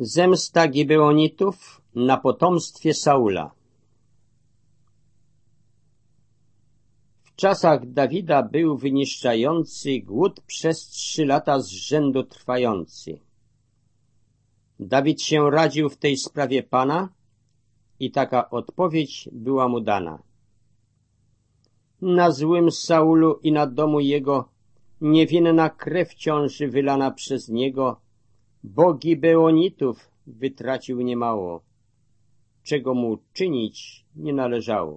Zemsta Gibeonitów na potomstwie Saula. W czasach Dawida był wyniszczający głód przez 3 lata z rzędu trwający. Dawid się radził w tej sprawie Pana i taka odpowiedź była mu dana. Na złym Saulu i na domu jego niewinna krew ciąży wylana przez niego, bo Gibeonitów wytracił niemało, czego mu czynić nie należało.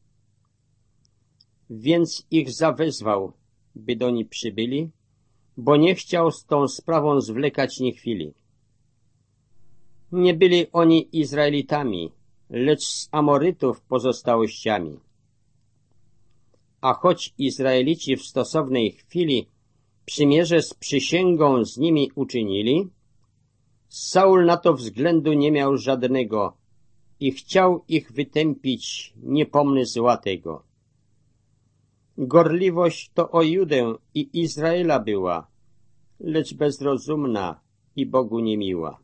Więc ich zawezwał, by do niej przybyli, bo nie chciał z tą sprawą zwlekać ni chwili. Nie byli oni Izraelitami, lecz z Amorytów pozostałościami. A choć Izraelici w stosownej chwili przymierze z przysięgą z nimi uczynili, Saul na to względu nie miał żadnego i chciał ich wytępić, nie pomysł tego. Gorliwość to o Judę i Izraela była, lecz bezrozumna i Bogu niemiła.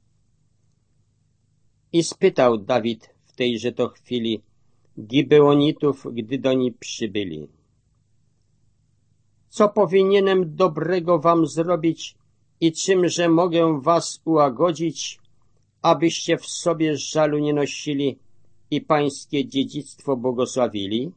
I spytał Dawid w tejże to chwili Gibeonitów, gdy do niej przybyli. Co powinienem dobrego wam zrobić i czymże mogę was ułagodzić, abyście w sobie żalu nie nosili i pańskie dziedzictwo błogosławili?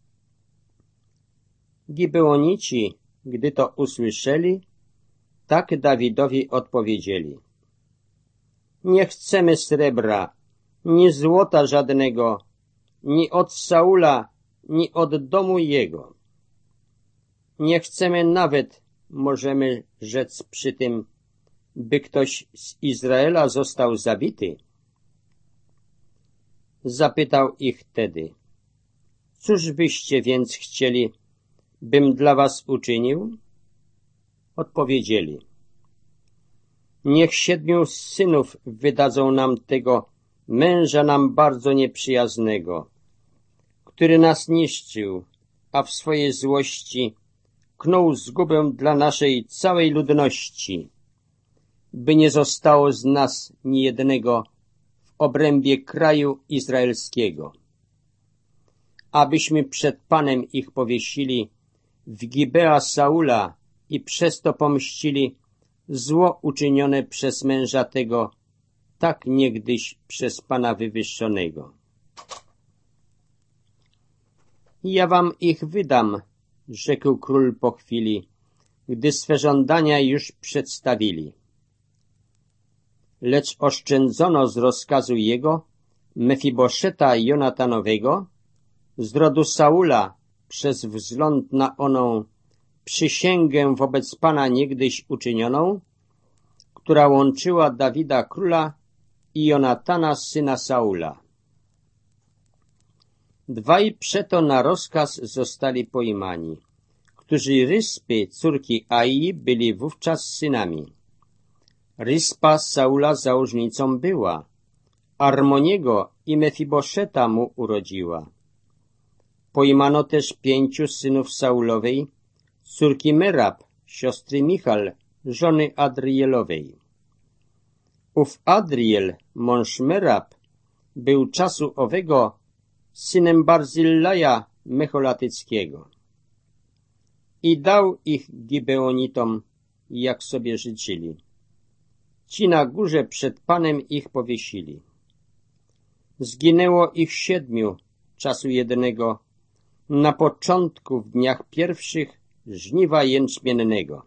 Gibeonici, gdy to usłyszeli, tak Dawidowi odpowiedzieli. Nie chcemy srebra, ni złota żadnego, ni od Saula, ni od domu jego. Nie chcemy nawet, możemy rzec przy tym, by ktoś z Izraela został zabity. Zapytał ich tedy, cóż byście więc chcieli, bym dla was uczynił? Odpowiedzieli, niech 7 synów wydadzą nam tego męża nam bardzo nieprzyjaznego, który nas niszczył, a w swojej złości knął zgubę dla naszej całej ludności, by nie zostało z nas ni jednego w obrębie kraju izraelskiego, abyśmy przed Panem ich powiesili w Gibea Saula i przez to pomścili zło uczynione przez męża tego, tak niegdyś przez Pana wywyższonego. Ja wam ich wydam, rzekł król po chwili, gdy swe żądania już przedstawili. Lecz oszczędzono z rozkazu jego Mefiboszeta Jonatanowego, z rodu Saula, przez wzgląd na oną przysięgę wobec Pana niegdyś uczynioną, która łączyła Dawida króla i Jonatana syna Saula. 2 przeto na rozkaz zostali pojmani, którzy Ryspy, córki Aii, byli wówczas synami. Ryspa Saula założnicą była, Armoniego i Mefiboszeta mu urodziła. Pojmano też 5 synów Saulowej, córki Merab, siostry Michal, żony Adrielowej. Ów Adriel, mąż Merab, był czasu owego synem Barzillaja Mecholatyckiego. I dał ich Gibeonitom, jak sobie życzyli. Ci na górze przed Panem ich powiesili. Zginęło ich 7 czasu jednego, na początku w dniach pierwszych żniwa jęczmiennego.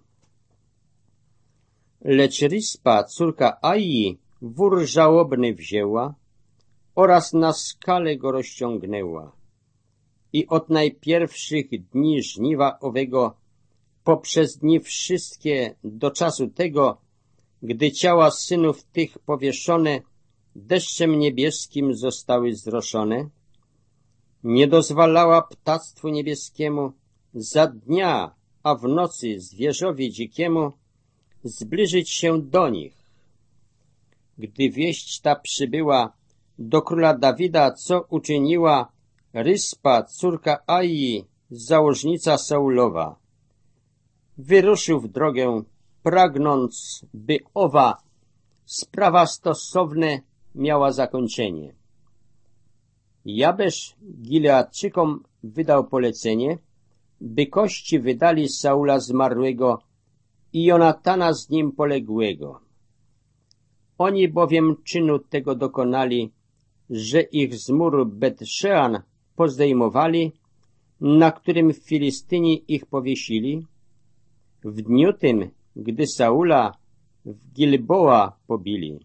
Lecz Rispa, córka Aii, wór żałobny wzięła oraz na skalę go rozciągnęła. I od najpierwszych dni żniwa owego, poprzez dni wszystkie do czasu tego, gdy ciała synów tych powieszone deszczem niebieskim zostały zroszone, nie dozwalała ptactwu niebieskiemu za dnia, a w nocy zwierzowi dzikiemu zbliżyć się do nich. Gdy wieść ta przybyła do króla Dawida, co uczyniła Ryspa, córka Aii, założnica Saulowa, wyruszył w drogę, pragnąc, by owa sprawa stosowne miała zakończenie. Jabesz Gileadczykom wydał polecenie, by kości wydali Saula zmarłego i Jonatana z nim poległego. Oni bowiem czynu tego dokonali, że ich z muru Bet-Szean pozdejmowali, na którym Filistyni ich powiesili, w dniu tym, gdy Saula w Gilboa pobili.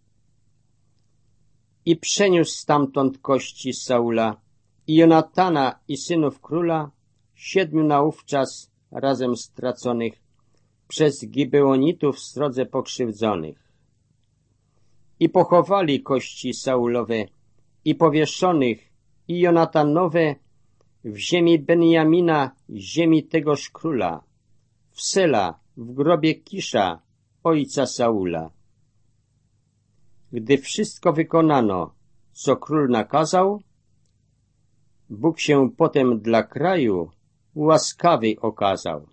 I przeniósł stamtąd kości Saula i Jonatana i synów króla, 7 naówczas razem straconych przez Gibeonitów w drodze pokrzywdzonych. I pochowali kości Saulowe i powieszonych i Jonatanowe w ziemi Benjamina, ziemi tegoż króla, w Sela, w grobie Kisza, ojca Saula. Gdy wszystko wykonano, co król nakazał, Bóg się potem dla kraju łaskawy okazał.